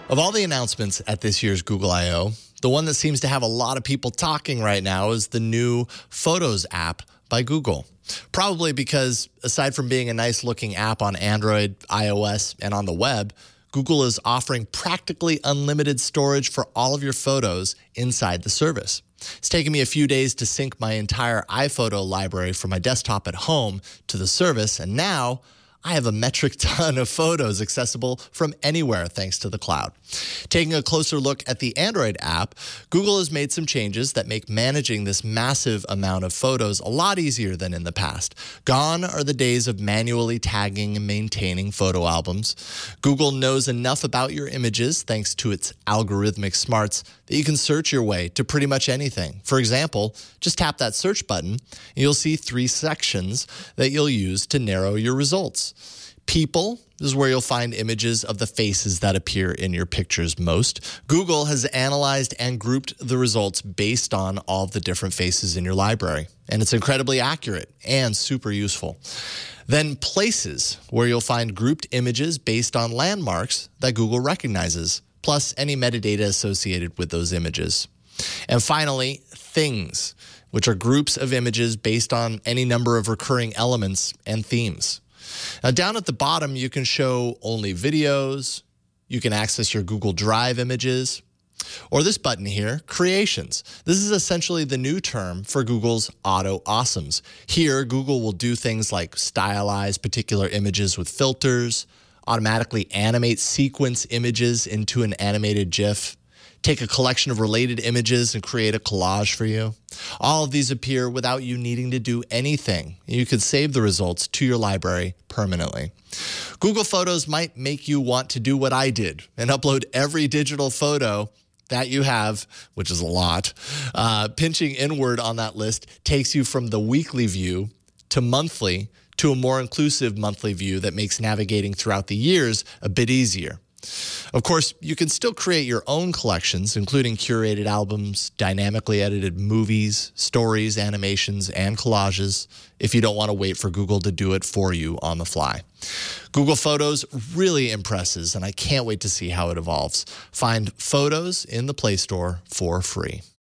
Of all the announcements at this year's Google I/O, the one that seems to have a lot of people talking right now is the new Photos app by Google. Probably because, aside from being a nice-looking app on Android, iOS, and on the web, Google is offering practically unlimited storage for all of your photos inside the service. It's taken me a few days to sync my entire iPhoto library from my desktop at home to the service, and now I have a metric ton of photos accessible from anywhere thanks to the cloud. Taking a closer look at the Android app, Google has made some changes that make managing this massive amount of photos a lot easier than in the past. Gone are the days of manually tagging and maintaining photo albums. Google knows enough about your images, thanks to its algorithmic smarts, that you can search your way to pretty much anything. For example, just tap that search button, and you'll see 3 sections that you'll use to narrow your results. People is where you'll find images of the faces that appear in your pictures most. Google has analyzed and grouped the results based on all of the different faces in your library, and it's incredibly accurate and super useful. Then Places, where you'll find grouped images based on landmarks that Google recognizes, plus any metadata associated with those images. And finally, Things, which are groups of images based on any number of recurring elements and themes. Now, down at the bottom, you can show only videos, you can access your Google Drive images, or this button here, Creations. This is essentially the new term for Google's Auto Awesomes. Here, Google will do things like stylize particular images with filters, automatically animate sequence images into an animated GIF, take a collection of related images and create a collage for you. All of these appear without you needing to do anything. You can save the results to your library permanently. Google Photos might make you want to do what I did and upload every digital photo that you have, which is a lot. Pinching inward on that list takes you from the weekly view to monthly to a more inclusive monthly view that makes navigating throughout the years a bit easier. Of course, you can still create your own collections, including curated albums, dynamically edited movies, stories, animations, and collages, if you don't want to wait for Google to do it for you on the fly. Google Photos really impresses, and I can't wait to see how it evolves. Find Photos in the Play Store for free.